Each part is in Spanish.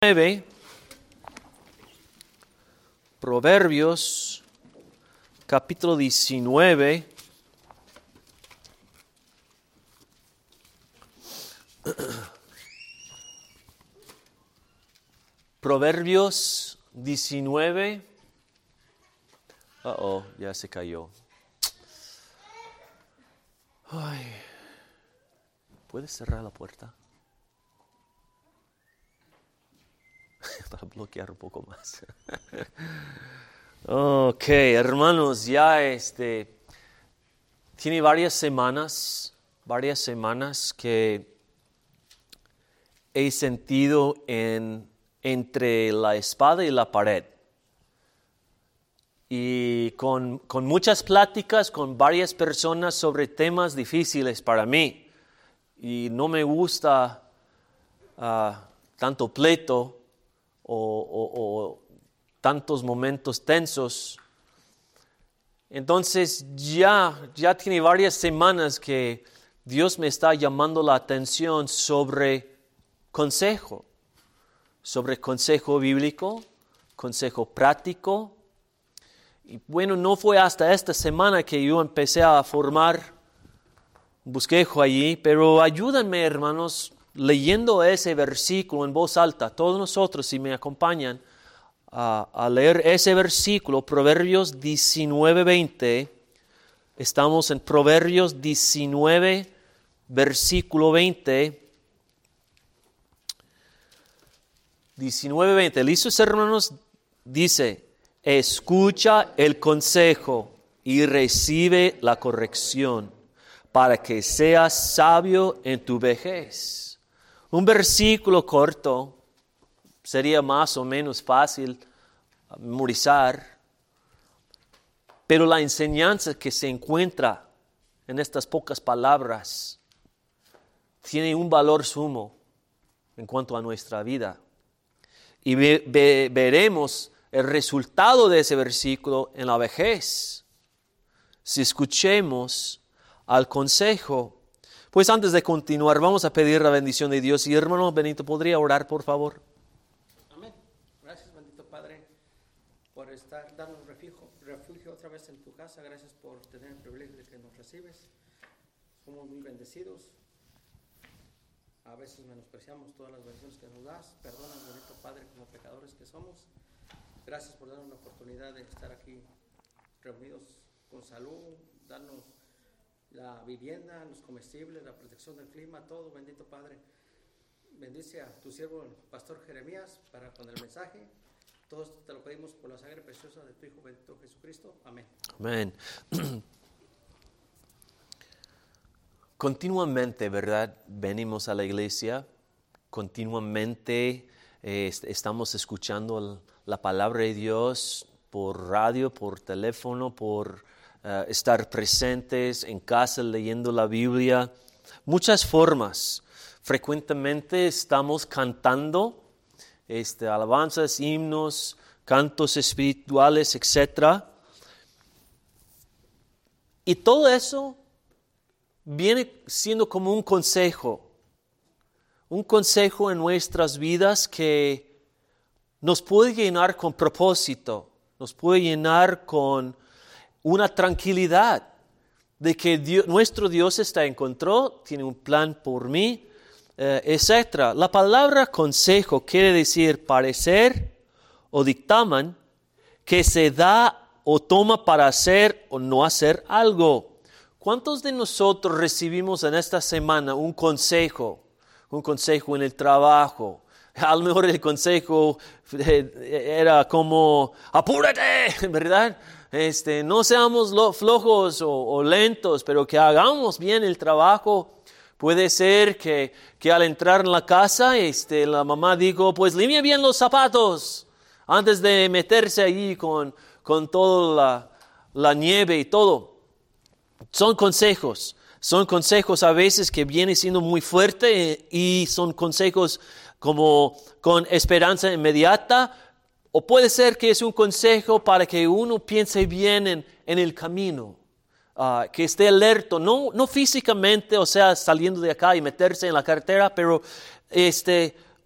Proverbios, capítulo 19. Proverbios 19. Ya se cayó. Ay, ¿puedes cerrar la puerta? Para bloquear un poco más. Ok, hermanos, ya tiene varias semanas que he sentido entre la espada y la pared. Y con muchas pláticas con varias personas sobre temas difíciles para mí. Y no me gusta tanto pleito o tantos momentos tensos. Entonces ya tiene varias semanas que Dios me está llamando la atención sobre consejo bíblico, consejo práctico. Y bueno, no fue hasta esta semana que yo empecé a formar un bosquejo allí, pero ayúdenme, hermanos, leyendo ese versículo en voz alta. Todos nosotros, si me acompañan a leer ese versículo, Proverbios 19:20. Estamos en Proverbios 19, versículo 20. 19:20. ¿Listos, hermanos? Dice: escucha el consejo y recibe la corrección, para que seas sabio en tu vejez. Un versículo corto, sería más o menos fácil memorizar, pero la enseñanza que se encuentra en estas pocas palabras tiene un valor sumo en cuanto a nuestra vida. Y veremos el resultado de ese versículo en la vejez, si escuchemos al consejo. Pues antes de continuar, vamos a pedir la bendición de Dios. Y hermano Benito, ¿podría orar, por favor? Amén. Gracias, bendito Padre, por darnos refugio otra vez en tu casa. Gracias por tener el privilegio de que nos recibes. Somos muy bendecidos. A veces menospreciamos todas las bendiciones que nos das. Perdónanos, bendito Padre, como pecadores que somos. Gracias por darnos la oportunidad de estar aquí reunidos con salud, darnos la vivienda, los comestibles, la protección del clima, todo, bendito Padre. Bendice a tu siervo, el pastor Jeremías, con el mensaje. Todo esto te lo pedimos por la sangre preciosa de tu Hijo bendito Jesucristo. Amén. Amén. Continuamente, ¿verdad? Venimos a la iglesia, continuamente estamos escuchando la palabra de Dios por radio, por teléfono, por estar presentes en casa leyendo la Biblia. Muchas formas. Frecuentemente estamos cantando alabanzas, himnos, cantos espirituales, etc. Y todo eso viene siendo como un consejo en nuestras vidas que nos puede llenar con propósito, nos puede llenar con una tranquilidad de que nuestro Dios está en control, tiene un plan por mí, etc. La palabra consejo quiere decir parecer o dictamen que se da o toma para hacer o no hacer algo. ¿Cuántos de nosotros recibimos en esta semana un consejo en el trabajo? A lo mejor el consejo era como, apúrate, ¿verdad? No seamos flojos o lentos, pero que hagamos bien el trabajo. Puede ser que al entrar en la casa, la mamá dijo, pues limpia bien los zapatos antes de meterse allí con toda la nieve y todo. Son consejos a veces que vienen siendo muy fuertes y son consejos como con esperanza inmediata, o puede ser que es un consejo para que uno piense bien en el camino, que esté alerta, no físicamente, o sea, saliendo de acá y meterse en la carretera, pero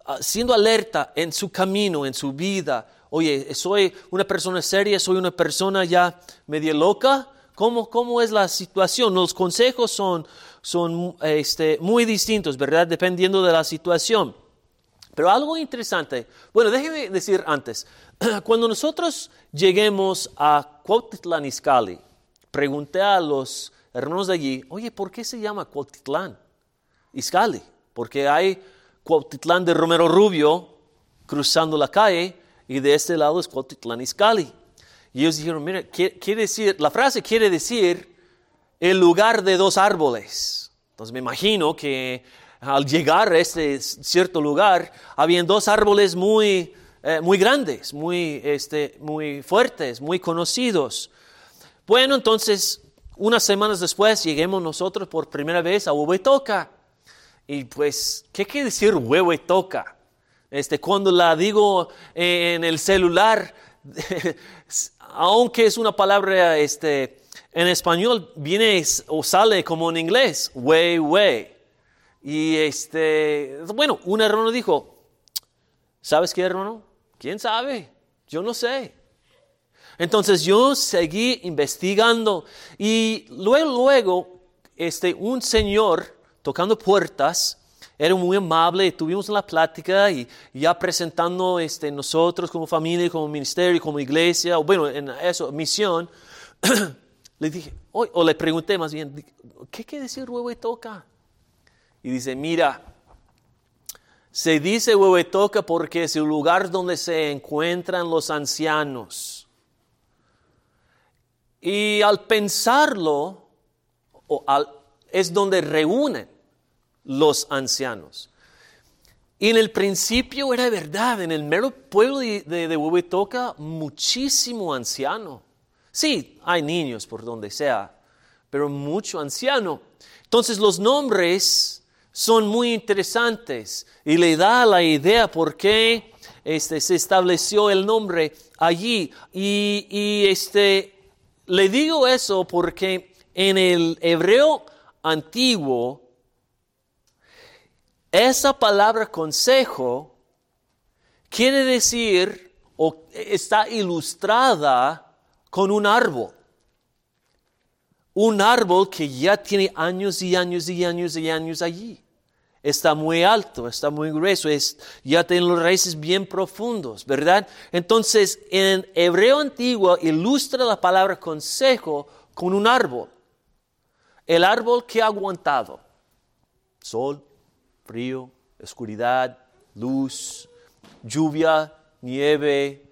siendo alerta en su camino, en su vida. Oye, ¿soy una persona seria? ¿Soy una persona ya media loca? ¿Cómo es la situación? Los consejos son muy distintos, ¿verdad? Dependiendo de la situación. Pero algo interesante, bueno, déjeme decir antes, cuando nosotros lleguemos a Cuautitlán Izcalli, pregunté a los hermanos de allí, oye, ¿por qué se llama Cuautitlán Izcalli? Porque hay Cuautitlán de Romero Rubio cruzando la calle y de este lado es Cuautitlán Izcalli. Y ellos dijeron, mira, la frase quiere decir el lugar de dos árboles. Entonces me imagino que al llegar a este cierto lugar, habían dos árboles muy grandes, muy fuertes, muy conocidos. Bueno, entonces, unas semanas después, lleguemos nosotros por primera vez a Huehuetoca. Y pues, ¿qué quiere decir Huehuetoca? Cuando la digo en el celular, aunque es una palabra en español, viene o sale como en inglés, wey. Y bueno, un hermano dijo, ¿sabes qué, hermano? ¿Quién sabe? Yo no sé. Entonces yo seguí investigando y luego un señor tocando puertas, era muy amable, tuvimos la plática y ya presentando nosotros como familia, como ministerio, como iglesia, o bueno, en eso, misión, le dije, o le pregunté más bien, ¿qué quiere decir Huehuetoca? Y dice, mira, se dice Huehuetoca porque es el lugar donde se encuentran los ancianos. Y al pensarlo, es donde reúnen los ancianos. Y en el principio era verdad, en el mero pueblo de Huehuetoca, muchísimo anciano. Sí, hay niños por donde sea, pero mucho anciano. Entonces los nombres son muy interesantes y le da la idea por qué se estableció el nombre allí. Y le digo eso porque en el hebreo antiguo, esa palabra consejo quiere decir o está ilustrada con un árbol. Un árbol que ya tiene años y años y años y años allí. Está muy alto, está muy grueso, ya tiene los raíces bien profundos, ¿verdad? Entonces, en hebreo antiguo ilustra la palabra consejo con un árbol. El árbol que ha aguantado sol, frío, oscuridad, luz, lluvia, nieve,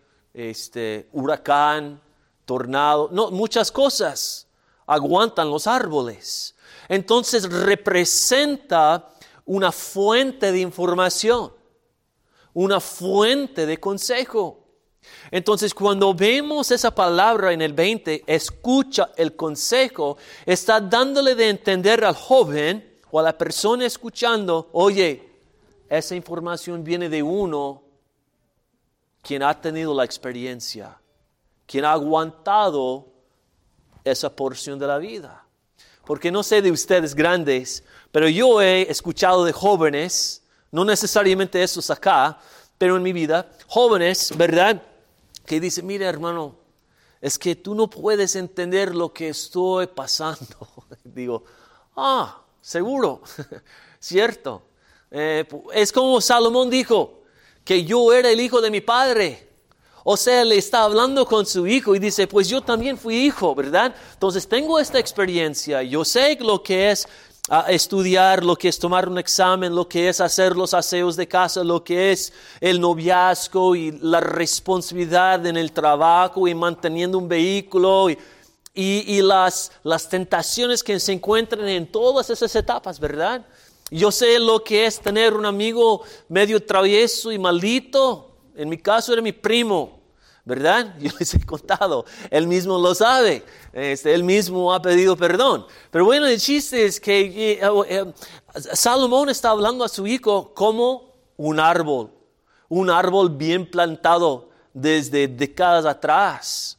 huracán, tornado, muchas cosas aguantan los árboles. Entonces representa una fuente de información, una fuente de consejo. Entonces, cuando vemos esa palabra en el 20, escucha el consejo, está dándole de entender al joven o a la persona escuchando, oye, esa información viene de uno quien ha tenido la experiencia, quien ha aguantado esa porción de la vida. Porque no sé de ustedes grandes, pero yo he escuchado de jóvenes, no necesariamente esos acá, pero en mi vida, jóvenes, ¿verdad? Que dicen, mira hermano, es que tú no puedes entender lo que estoy pasando. Digo, seguro, cierto. Es como Salomón dijo, que yo era el hijo de mi padre. O sea, le está hablando con su hijo y dice, pues yo también fui hijo, ¿verdad? Entonces tengo esta experiencia, yo sé lo que es estudiar, lo que es tomar un examen, lo que es hacer los aseos de casa, lo que es el noviazgo y la responsabilidad en el trabajo y manteniendo un vehículo y las tentaciones que se encuentran en todas esas etapas, ¿verdad? Yo sé lo que es tener un amigo medio travieso y maldito. En mi caso era mi primo, ¿verdad? Yo les he contado, él mismo lo sabe, él mismo ha pedido perdón. Pero bueno, el chiste es que Salomón está hablando a su hijo como un árbol bien plantado desde décadas atrás.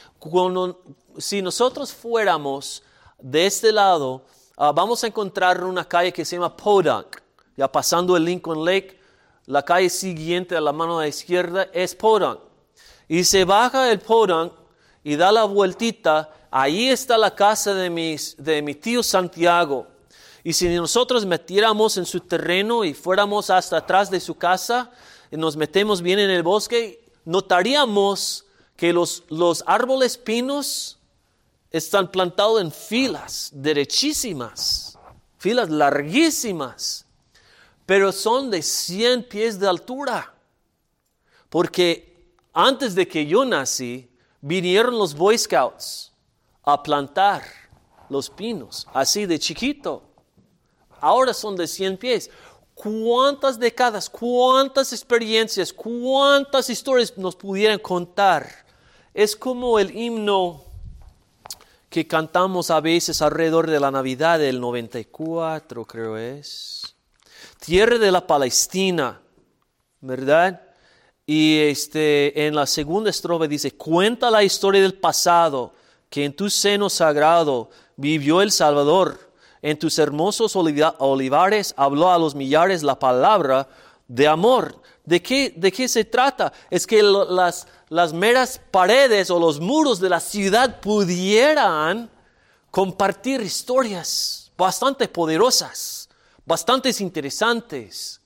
Si nosotros fuéramos de este lado, vamos a encontrar una calle que se llama Podunk, ya pasando el Lincoln Lake. la calle siguiente a la mano de la izquierda es Podunk. Y se baja el Podunk y da la vueltita. Ahí está la casa de mi tío Santiago. Y si nosotros metiéramos en su terreno y fuéramos hasta atrás de su casa y nos metemos bien en el bosque, notaríamos que los árboles pinos están plantados en filas derechísimas, filas larguísimas, pero son de 100 pies de altura. Porque antes de que yo nací, vinieron los Boy Scouts a plantar los pinos, así de chiquito. Ahora son de 100 pies. ¿Cuántas décadas, cuántas experiencias, cuántas historias nos pudieran contar? Es como el himno que cantamos a veces alrededor de la Navidad del 94, creo es. Tierra de la Palestina, ¿verdad? Y en la segunda estrofa dice, cuenta la historia del pasado, que en tu seno sagrado vivió el Salvador. En tus hermosos olivares habló a los millares la palabra de amor. ¿De qué se trata? Es que las meras paredes o los muros de la ciudad pudieran compartir historias bastante poderosas, bastante interesantes.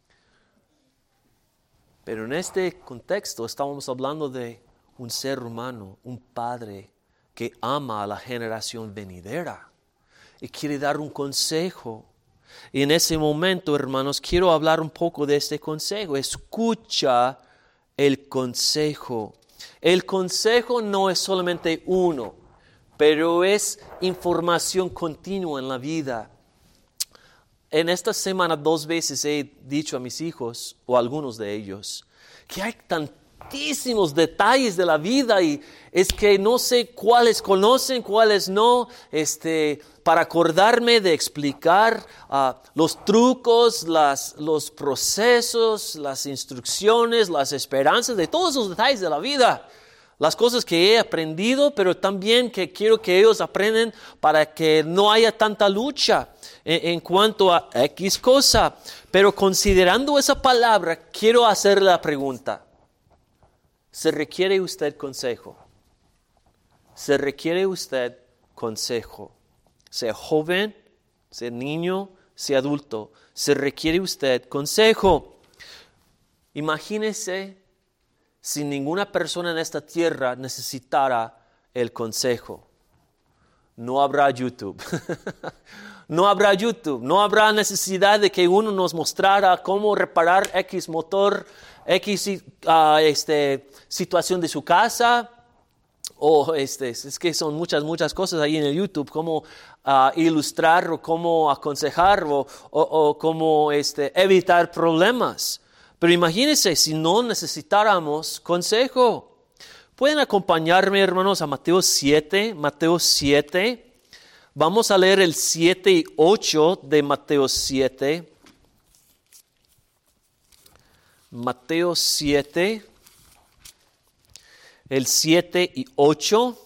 Pero en este contexto estamos hablando de un ser humano, un padre que ama a la generación venidera y quiere dar un consejo. Y en ese momento, hermanos, quiero hablar un poco de este consejo. Escucha el consejo. El consejo no es solamente uno, pero es información continua en la vida. En esta semana 2 veces he dicho a mis hijos, o a algunos de ellos, que hay tantísimos detalles de la vida y es que no sé cuáles conocen, cuáles no, para acordarme de explicar los trucos, los procesos, las instrucciones, las esperanzas, de todos los detalles de la vida. Las cosas que he aprendido, pero también que quiero que ellos aprendan para que no haya tanta lucha en cuanto a X cosa. Pero considerando esa palabra, quiero hacerle la pregunta. ¿Se requiere usted consejo? ¿Se requiere usted consejo? Sea joven, sea niño, sea adulto. ¿Se requiere usted consejo? Imagínese si ninguna persona en esta tierra necesitara el consejo. No habrá YouTube. No habrá YouTube. No habrá necesidad de que uno nos mostrara cómo reparar X motor, X situación de su casa. O es que son muchas cosas ahí en el YouTube, cómo ilustrar o cómo aconsejar o cómo evitar problemas. Pero imagínense si no necesitáramos consejo. Pueden acompañarme, hermanos, a Mateo 7. Mateo 7. Vamos a leer el 7 y 8 de Mateo 7. Mateo 7. El 7 y 8.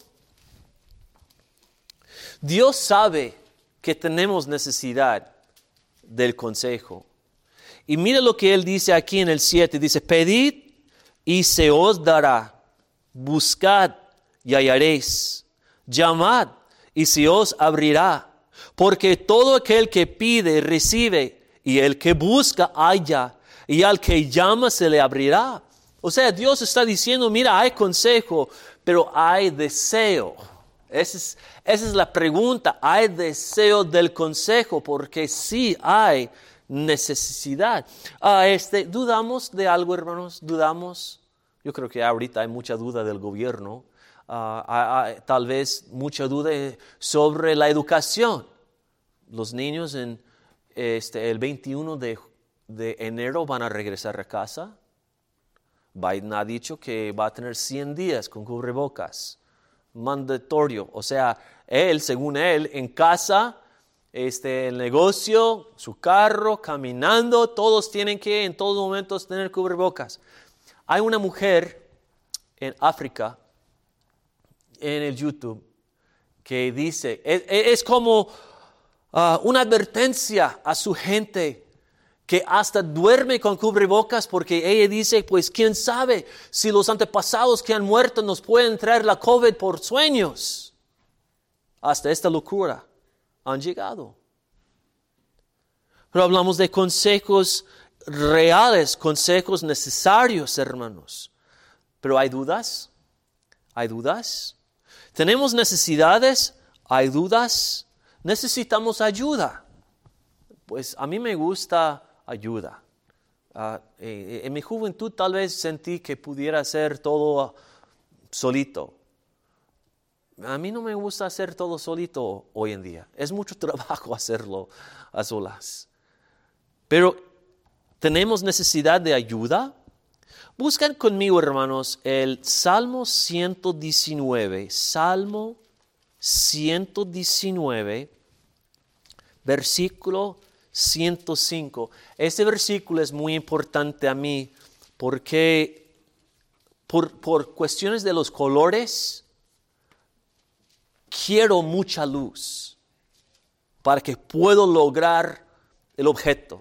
Dios sabe que tenemos necesidad del consejo. Y mira lo que Él dice aquí en el 7. Dice, pedid y se os dará. Buscad y hallaréis. Llamad y se os abrirá. Porque todo aquel que pide recibe. Y el que busca halla. Y al que llama se le abrirá. O sea, Dios está diciendo, mira, hay consejo, pero hay deseo. Esa es la pregunta. Hay deseo del consejo, porque sí hay necesidad. ¿Dudamos de algo, hermanos? ¿Dudamos? Yo creo que ahorita hay mucha duda del gobierno. Tal vez mucha duda sobre la educación. Los niños el 21 de enero van a regresar a casa. Biden ha dicho que va a tener 100 días con cubrebocas, mandatorio. O sea, según él, en casa, el negocio, su carro, caminando, todos tienen que en todos momentos tener cubrebocas. Hay una mujer en África, en el YouTube, que dice, es como una advertencia a su gente, que hasta duerme con cubrebocas porque ella dice, pues quién sabe si los antepasados que han muerto nos pueden traer la COVID por sueños. Hasta esta locura han llegado. Pero hablamos de consejos reales, consejos necesarios, hermanos. Pero ¿hay dudas? ¿Hay dudas? ¿Tenemos necesidades? ¿Hay dudas? ¿Necesitamos ayuda? Pues a mí me gusta ayuda. En mi juventud tal vez sentí que pudiera hacer todo solito. A mí no me gusta hacer todo solito hoy en día. Es mucho trabajo hacerlo a solas. Pero ¿tenemos necesidad de ayuda? Buscan conmigo, hermanos, el Salmo 119. Salmo 119, versículo 105. Este versículo es muy importante a mí porque por cuestiones de los colores, quiero mucha luz para que pueda lograr el objeto.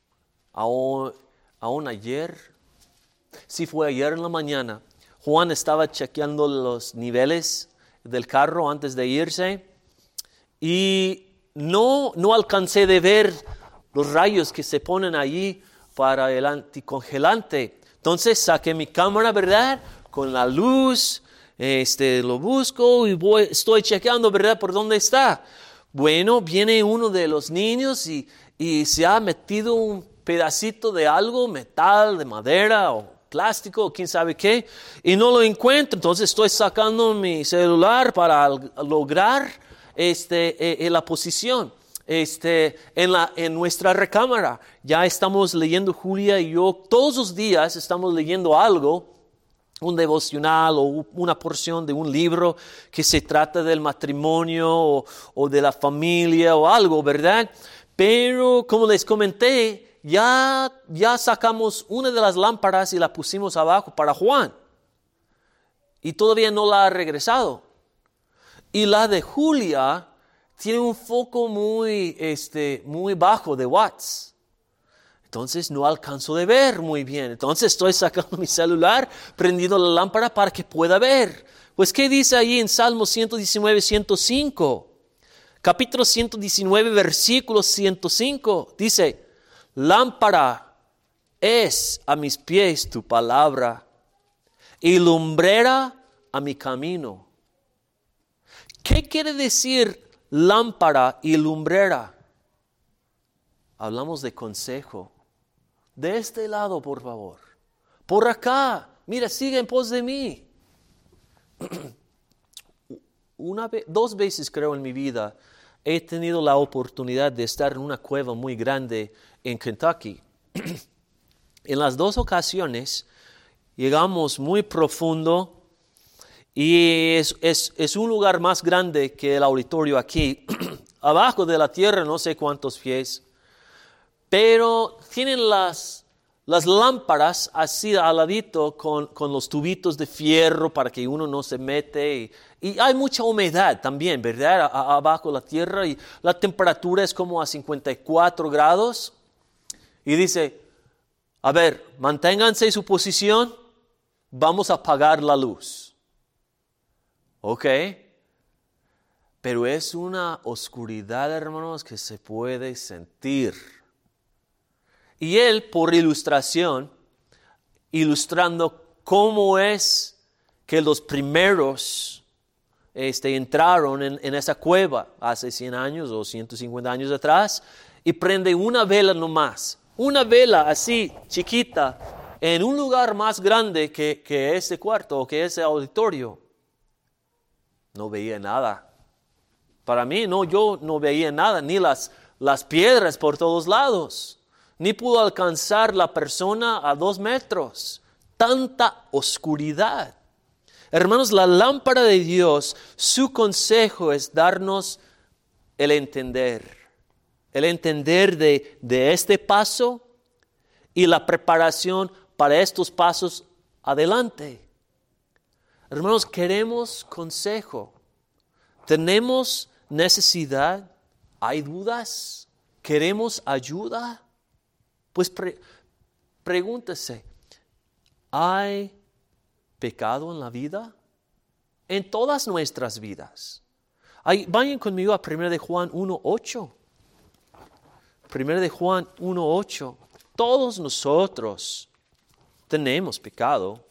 Aún ayer, sí fue ayer en la mañana, Juan estaba chequeando los niveles del carro antes de irse y no alcancé de ver los rayos que se ponen allí para el anticongelante. Entonces saqué mi cámara, ¿verdad? Con la luz, lo busco y estoy chequeando, ¿verdad? ¿Por dónde está? Bueno, viene uno de los niños y se ha metido un pedacito de algo, metal, de madera o plástico o quién sabe qué, y no lo encuentro. Entonces estoy sacando mi celular para lograr la posición en nuestra recámara. Ya estamos leyendo, Julia y yo, todos los días estamos leyendo algo, un devocional o una porción de un libro que se trata del matrimonio o de la familia o algo, ¿verdad? Pero como les comenté, ya sacamos una de las lámparas y la pusimos abajo para Juan. Y todavía no la ha regresado. Y la de Julia tiene un foco muy bajo de watts. Entonces no alcanzo de ver muy bien. Entonces estoy sacando mi celular, prendiendo la lámpara para que pueda ver. Pues ¿qué dice ahí en Salmo 119, 105? Capítulo 119, versículo 105. Dice: lámpara es a mis pies tu palabra y lumbrera a mi camino. ¿Qué quiere decir lámpara y lumbrera? Hablamos de consejo. De este lado, por favor. Por acá. Mira, sigue en pos de mí. Dos veces creo en mi vida he tenido la oportunidad de estar en una cueva muy grande en Kentucky. En las dos ocasiones llegamos muy profundo y es un lugar más grande que el auditorio aquí. Abajo de la tierra no sé cuántos pies, pero tienen las lámparas así al ladito con los tubitos de fierro para que uno no se mete. Y hay mucha humedad también, ¿verdad? Abajo de la tierra y la temperatura es como a 54 grados. Y dice, a ver, manténganse en su posición, vamos a apagar la luz. Ok. Pero es una oscuridad, hermanos, que se puede sentir. Y él, por ilustración, ilustrando cómo es que los primeros entraron en esa cueva hace 100 años o 150 años atrás y prende una vela nomás. Una vela así, chiquita, en un lugar más grande que ese cuarto o que ese auditorio. No veía nada. Para mí, yo no veía nada, ni las piedras por todos lados. Ni pudo alcanzar la persona a 2 metros. Tanta oscuridad. Hermanos, la lámpara de Dios, su consejo es darnos el entender. El entender de este paso y la preparación para estos pasos adelante. Hermanos, queremos consejo. Tenemos necesidad. ¿Hay dudas? ¿Queremos ayuda? Pues pregúntese, ¿hay pecado en la vida? En todas nuestras vidas. Vayan conmigo a 1 de Juan 1:8. 1 de Juan 1:8. Todos nosotros tenemos pecado.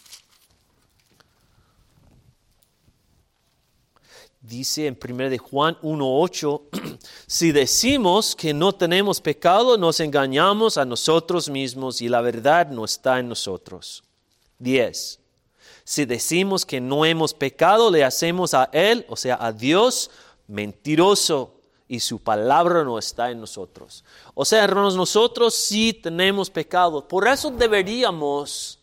Dice en 1 de Juan 1:8, si decimos que no tenemos pecado, nos engañamos a nosotros mismos y la verdad no está en nosotros. 10. Si decimos que no hemos pecado, le hacemos a Él, o sea, a Dios, mentiroso, y su palabra no está en nosotros. O sea, hermanos, nosotros sí tenemos pecado. Por eso deberíamos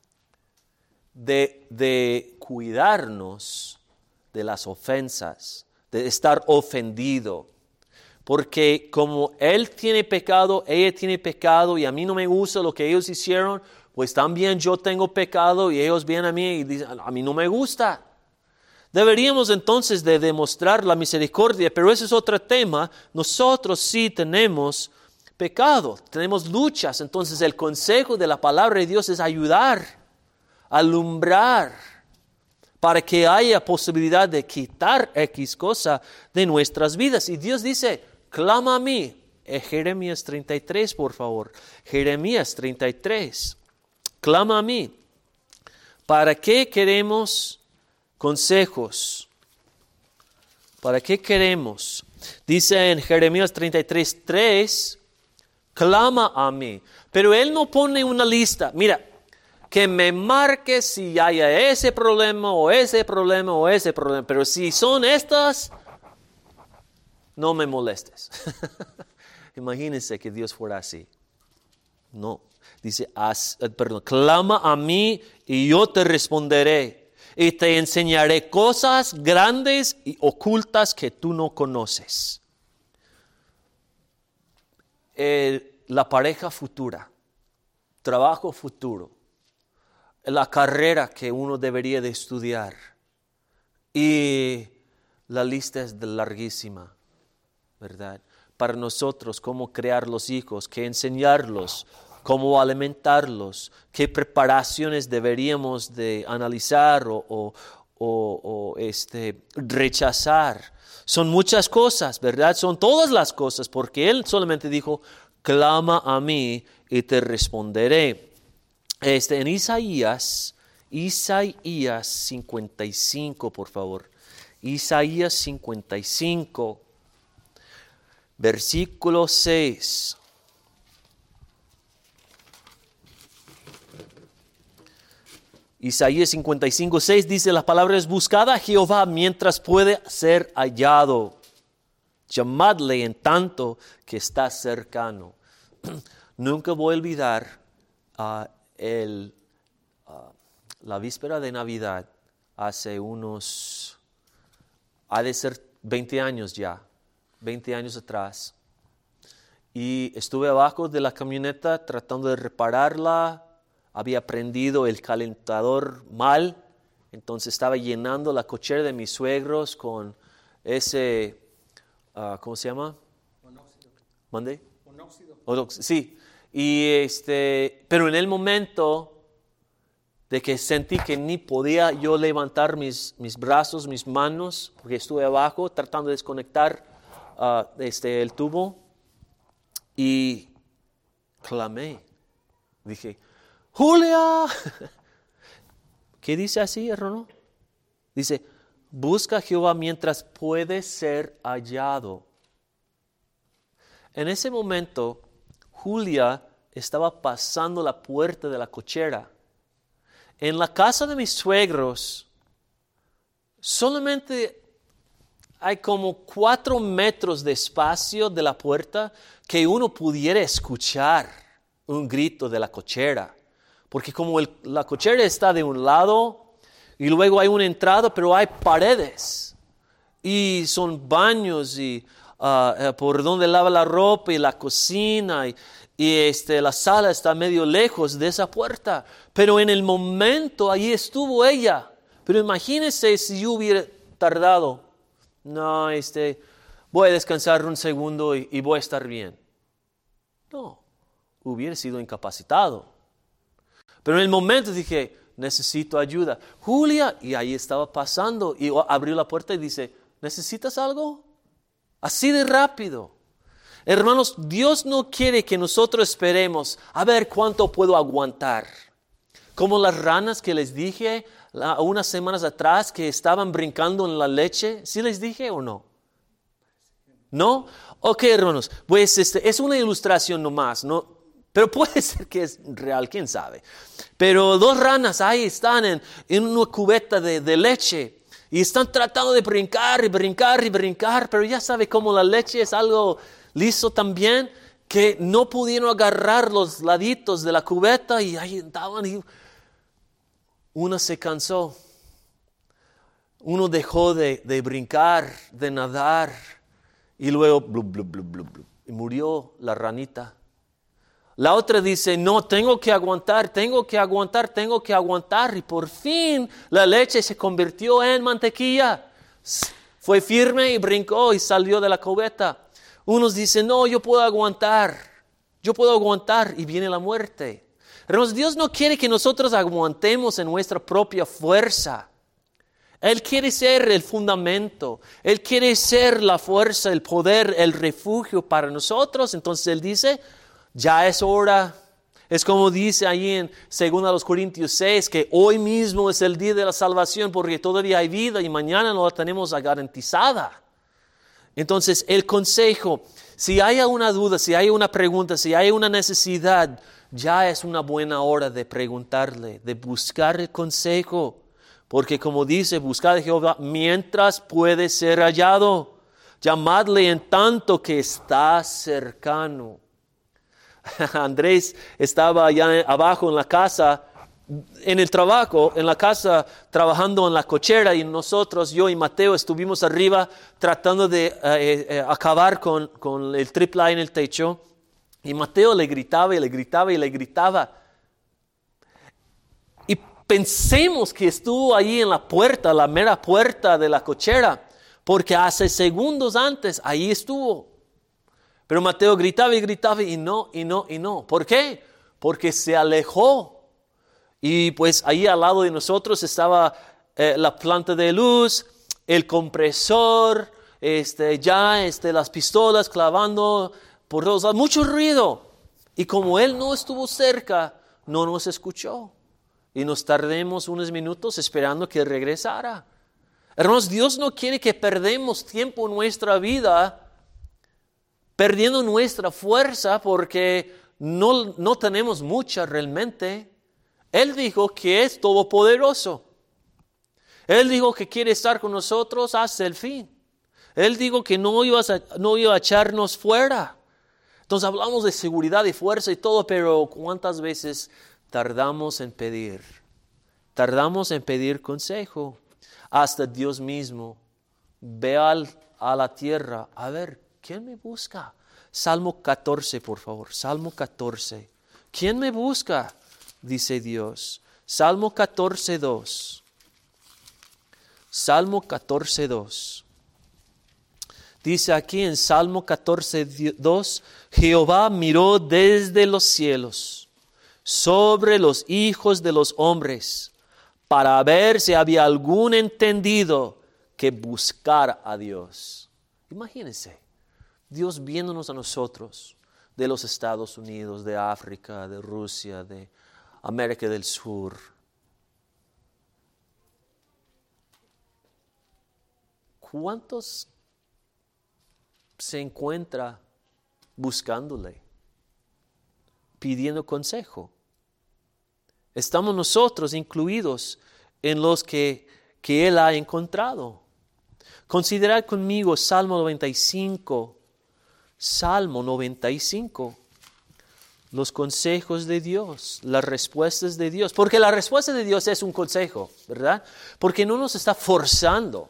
de cuidarnos de las ofensas, de estar ofendido. Porque como él tiene pecado, ella tiene pecado, y a mí no me gusta lo que ellos hicieron, pues también yo tengo pecado y ellos vienen a mí y dicen, a mí no me gusta. Deberíamos entonces de demostrar la misericordia, pero ese es otro tema. Nosotros sí tenemos pecado, tenemos luchas. Entonces el consejo de la palabra de Dios es ayudar, alumbrar, para que haya posibilidad de quitar X cosa de nuestras vidas. Y Dios dice, clama a mí. Jeremías 33, por favor. Jeremías 33. Clama a mí. ¿Para qué queremos consejos? ¿Para qué queremos? Dice en Jeremías 33:3, clama a mí. Pero él no pone una lista. Mira, que me marque si haya ese problema o ese problema o ese problema. Pero si son estas, no me molestes. Imagínense que Dios fuera así. No. Dice, clama a mí y yo te responderé. Y te enseñaré cosas grandes y ocultas que tú no conoces. La pareja futura, trabajo futuro, la carrera que uno debería de estudiar. Y la lista es larguísima, ¿verdad? Para nosotros, cómo crear los hijos, qué enseñarlos, cómo alimentarlos, qué preparaciones deberíamos de analizar o rechazar. Son muchas cosas, ¿verdad? Son todas las cosas, porque Él solamente dijo, clama a mí y te responderé. En Isaías 55, por favor. Isaías 55, versículo 6. Isaías 55, 6 dice, las palabras, buscad a Jehová mientras puede ser hallado. Llamadle en tanto que está cercano. Nunca voy a olvidar la víspera de Navidad, hace ha de ser 20 años ya, 20 años atrás. Y estuve abajo de la camioneta tratando de repararla. Había prendido el calentador mal, entonces estaba llenando la cochera de mis suegros con ese, ¿cómo se llama? Monóxido. ¿Mande? Monóxido. Sí, y pero en el momento de que sentí que ni podía yo levantar mis brazos, mis manos, porque estuve abajo tratando de desconectar el tubo, y clamé, dije, Julia, ¿qué dice así, hermano? Dice, busca a Jehová mientras puede ser hallado. En ese momento, Julia estaba pasando la puerta de la cochera. En la casa de mis suegros, solamente hay como 4 metros de espacio de la puerta que uno pudiera escuchar un grito de la cochera. Porque como la cochera está de un lado y luego hay una entrada, pero hay paredes. Y son baños y por donde lava la ropa y la cocina. Y la sala está medio lejos de esa puerta. Pero en el momento ahí estuvo ella. Pero imagínense si yo hubiera tardado. No, voy a descansar un segundo y voy a estar bien. No. hubiera sido incapacitado. Pero en el momento dije, necesito ayuda. Julia, y ahí estaba pasando, y abrió la puerta y dice, ¿necesitas algo? Así de rápido. Hermanos, Dios no quiere que nosotros esperemos a ver cuánto puedo aguantar. Como las ranas que les dije unas semanas atrás que estaban brincando en la leche. ¿Sí les dije o no? ¿No? Ok, hermanos, pues es una ilustración nomás, ¿no? Pero puede ser que es real, quién sabe. Pero dos ranas ahí están en una cubeta de leche y están tratando de brincar y brincar y brincar, pero ya sabe cómo la leche es algo liso también, que no pudieron agarrar los laditos de la cubeta y ahí estaban y uno se cansó. Uno dejó de brincar, de nadar y luego blub, blub, blub, blub, blub, y murió la ranita. La otra dice, no, tengo que aguantar, y por fin la leche se convirtió en mantequilla. Fue firme y brincó y salió de la cubeta. Unos dicen, no, yo puedo aguantar, y viene la muerte. Hermanos, Dios no quiere que nosotros aguantemos en nuestra propia fuerza. Él quiere ser el fundamento, Él quiere ser la fuerza, el poder, el refugio para nosotros. Entonces Él dice, ya es hora. Es como dice ahí en 2 Corintios 6, que hoy mismo es el día de la salvación porque todavía hay vida y mañana no la tenemos garantizada. Entonces el consejo, si hay una duda, si hay una pregunta, si hay una necesidad, ya es una buena hora de preguntarle, de buscar el consejo. Porque como dice, buscad a Jehová mientras puede ser hallado. Llamadle en tanto que está cercano. Andrés estaba allá abajo en la casa, en el trabajo, en la casa, trabajando en la cochera, y nosotros, yo y Mateo, estuvimos arriba tratando de acabar con el triple A en el techo. Y Mateo le gritaba y le gritaba y le gritaba. Y pensemos que estuvo ahí en la puerta, la mera puerta de la cochera, porque hace segundos antes ahí estuvo. Pero Mateo gritaba y gritaba y no. ¿Por qué? Porque se alejó. Y pues ahí al lado de nosotros estaba la planta de luz, el compresor, las pistolas clavando por todos lados, mucho ruido. Y como él no estuvo cerca, no nos escuchó. Y nos tardemos unos minutos esperando que regresara. Hermanos, Dios no quiere que perdamos tiempo en nuestra vida perdiendo nuestra fuerza porque no tenemos mucha realmente. Él dijo que es todopoderoso. Él dijo que quiere estar con nosotros hasta el fin. Él dijo que no iba a echarnos fuera. Entonces hablamos de seguridad y fuerza y todo, pero ¿cuántas veces tardamos en pedir? Tardamos en pedir consejo. Hasta Dios mismo ve a la tierra, a ver, ¿quién me busca? Salmo 14, por favor. Salmo 14. ¿Quién me busca? Dice Dios. Salmo 14, 2. Salmo 14, 2. Dice aquí en Salmo 14, 2, Jehová miró desde los cielos sobre los hijos de los hombres para ver si había algún entendido que buscara a Dios. Imagínense, Dios viéndonos a nosotros de los Estados Unidos, de África, de Rusia, de América del Sur. ¿Cuántos se encuentra buscándole, pidiendo consejo? Estamos nosotros incluidos en los que Él ha encontrado. Considerad conmigo Salmo 95. Salmo 95. Los consejos de Dios, las respuestas de Dios. Porque la respuesta de Dios es un consejo, ¿verdad? Porque no nos está forzando.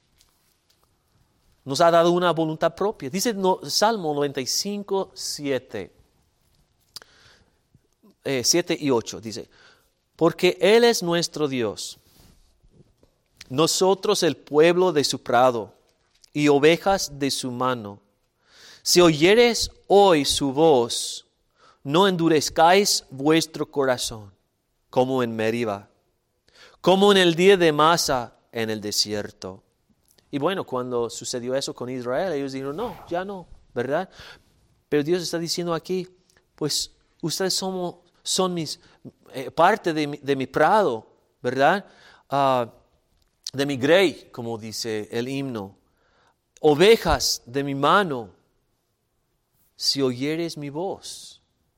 Nos ha dado una voluntad propia. Dice Salmo 95, 7. 7 y 8 dice, porque Él es nuestro Dios, nosotros el pueblo de su prado y ovejas de su mano. Si oyeres hoy su voz, no endurezcáis vuestro corazón, como en Meriba, como en el día de Masa en el desierto. Y bueno, cuando sucedió eso con Israel, ellos dijeron, no, ya no, ¿verdad? Pero Dios está diciendo aquí, pues ustedes son parte de mi prado, ¿verdad? De mi grey, como dice el himno. Ovejas de mi mano, si oyeres mi voz.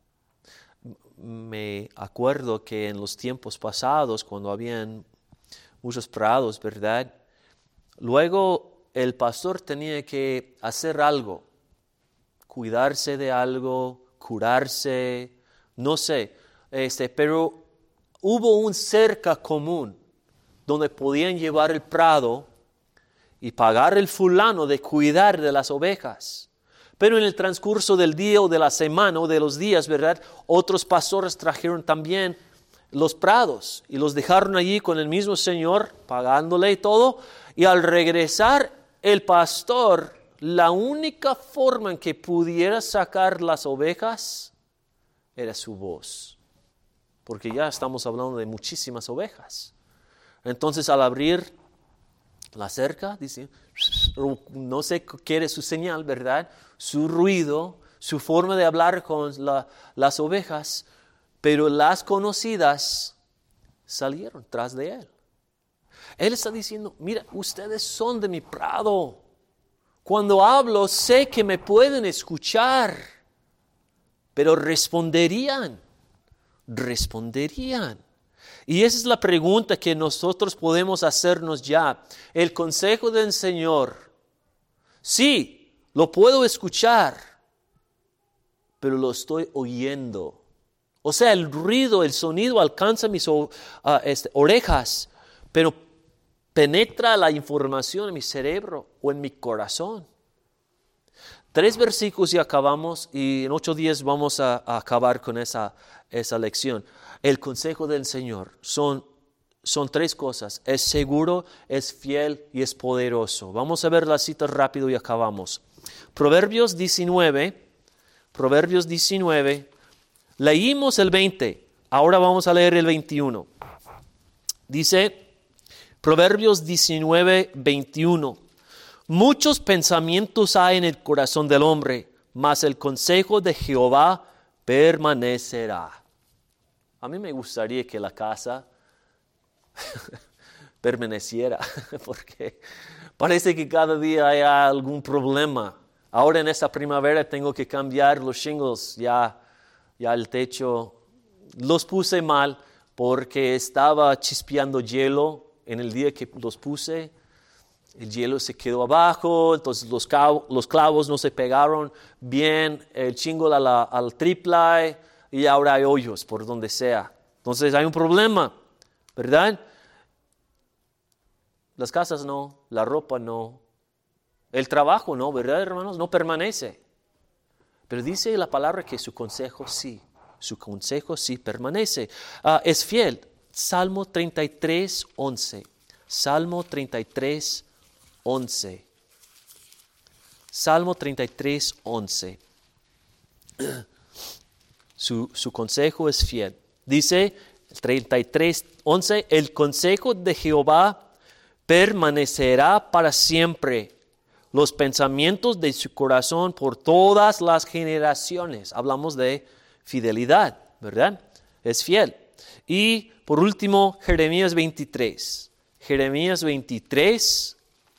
Me acuerdo que en los tiempos pasados, cuando habían muchos prados, ¿verdad? Luego el pastor tenía que hacer algo, cuidarse de algo, curarse, no sé, pero hubo un cerca común donde podían llevar el prado y pagar el fulano de cuidar de las ovejas. Pero en el transcurso del día o de la semana o de los días, ¿verdad? Otros pastores trajeron también los prados y los dejaron allí con el mismo Señor, pagándole y todo. Y al regresar el pastor, la única forma en que pudiera sacar las ovejas era su voz. Porque ya estamos hablando de muchísimas ovejas. Entonces al abrir la cerca, dice, no sé qué era su señal, ¿verdad? Su ruido, su forma de hablar con las ovejas, pero las conocidas salieron tras de él. Él está diciendo, mira, ustedes son de mi prado. Cuando hablo, sé que me pueden escuchar, pero responderían. Y esa es la pregunta que nosotros podemos hacernos ya. El consejo del Señor, sí, lo puedo escuchar, pero lo estoy oyendo. O sea, el ruido, el sonido alcanza mis orejas, pero penetra la información en mi cerebro o en mi corazón. 3 versículos y acabamos, y en 8 días vamos a acabar con esa lección. El consejo del Señor son 3 cosas. Es seguro, es fiel y es poderoso. Vamos a ver las citas rápido y acabamos. Proverbios 19. Leímos el 20. Ahora vamos a leer el 21. Dice Proverbios 19, 21. Muchos pensamientos hay en el corazón del hombre, mas el consejo de Jehová permanecerá. A mí me gustaría que la casa permaneciera, porque parece que cada día hay algún problema. Ahora en esta primavera tengo que cambiar los shingles, ya el techo. Los puse mal porque estaba chispeando hielo en el día que los puse. El hielo se quedó abajo, entonces los clavos no se pegaron bien, el shingle al triple, y ahora hay hoyos por donde sea. Entonces hay un problema, ¿verdad? Las casas no, la ropa no, el trabajo no, ¿verdad, hermanos? No permanece. Pero dice la palabra que su consejo sí permanece. Es fiel. Salmo 33, 11. Salmo 33, 11. Salmo 33, 11. Su consejo es fiel. Dice 33, 11. El consejo de Jehová permanecerá para siempre. Los pensamientos de su corazón por todas las generaciones. Hablamos de fidelidad, ¿verdad? Es fiel. Y por último, Jeremías 23. Jeremías 23,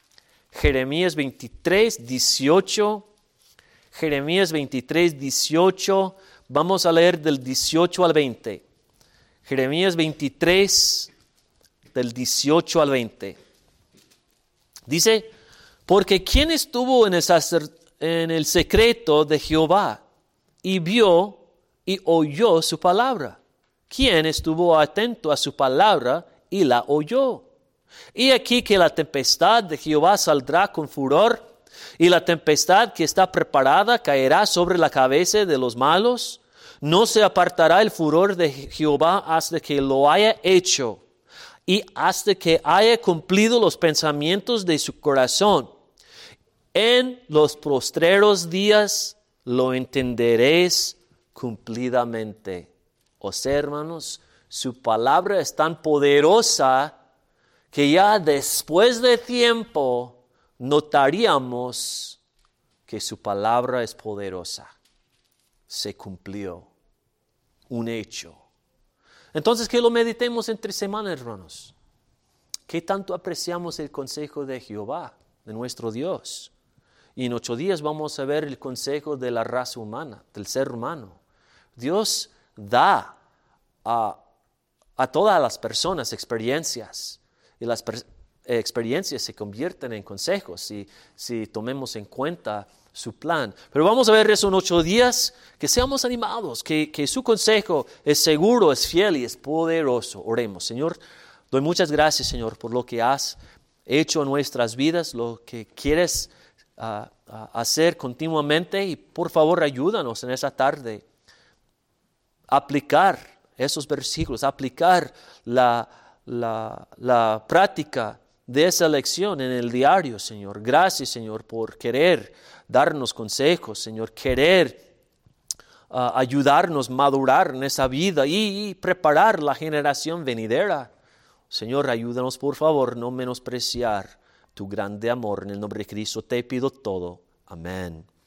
18. Jeremías 23, 18. Vamos a leer del 18 al 20. Jeremías 23, del 18 al 20. Dice, porque ¿quién estuvo en el secreto de Jehová y vio y oyó su palabra? ¿Quién estuvo atento a su palabra y la oyó? Y aquí que la tempestad de Jehová saldrá con furor, y la tempestad que está preparada caerá sobre la cabeza de los malos. No se apartará el furor de Jehová hasta que lo haya hecho, y hasta que haya cumplido los pensamientos de su corazón. En los postreros días lo entenderéis cumplidamente. O sea, hermanos, su palabra es tan poderosa que ya después de tiempo notaríamos que su palabra es poderosa. Se cumplió. Un hecho. Entonces, que lo meditemos entre semana, hermanos. ¿Qué tanto apreciamos el consejo de Jehová, de nuestro Dios? Y en 8 días vamos a ver el consejo de la raza humana, del ser humano. Dios da a todas las personas experiencias. Y las experiencias se convierten en consejos si tomemos en cuenta su plan. Pero vamos a ver eso en 8 días, que seamos animados, que su consejo es seguro, es fiel y es poderoso. Oremos. Señor, doy muchas gracias, Señor, por lo que has hecho en nuestras vidas, lo que quieres hacer continuamente, y por favor ayúdanos en esa tarde a aplicar esos versículos, a aplicar la práctica de esa lección en el diario, Señor. Gracias, Señor, por querer darnos consejos, Señor, querer ayudarnos a madurar en esa vida y preparar la generación venidera. Señor, ayúdanos, por favor, no menospreciar tu grande amor. En el nombre de Cristo te pido todo. Amén.